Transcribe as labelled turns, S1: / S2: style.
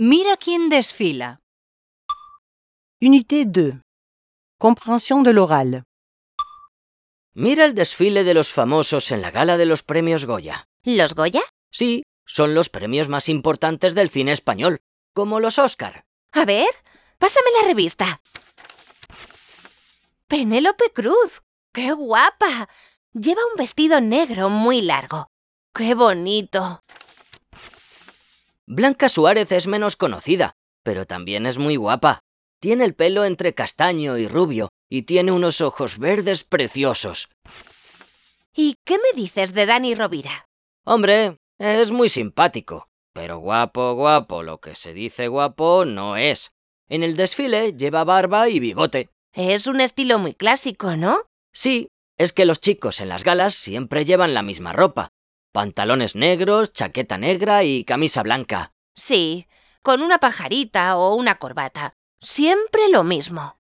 S1: Mira quién desfila.
S2: Unité 2. Compréhension de l'oral.
S3: Mira el desfile de los famosos en la gala de los premios Goya.
S4: ¿Los Goya?
S3: Sí, son los premios más importantes del cine español, como los Oscar.
S4: A ver, pásame la revista. Penélope Cruz. ¡Qué guapa! Lleva un vestido negro muy largo. ¡Qué bonito!
S3: Blanca Suárez es menos conocida, pero también es muy guapa. Tiene el pelo entre castaño y rubio y tiene unos ojos verdes preciosos.
S4: ¿Y qué me dices de Dani Rovira?
S3: Hombre, es muy simpático, pero guapo, lo que se dice guapo no es. En el desfile lleva barba y bigote.
S4: Es un estilo muy clásico, ¿no?
S3: Sí, es que los chicos en las galas siempre llevan la misma ropa. Pantalones negros, chaqueta negra y camisa blanca.
S4: Sí, con una pajarita o una corbata. Siempre lo mismo.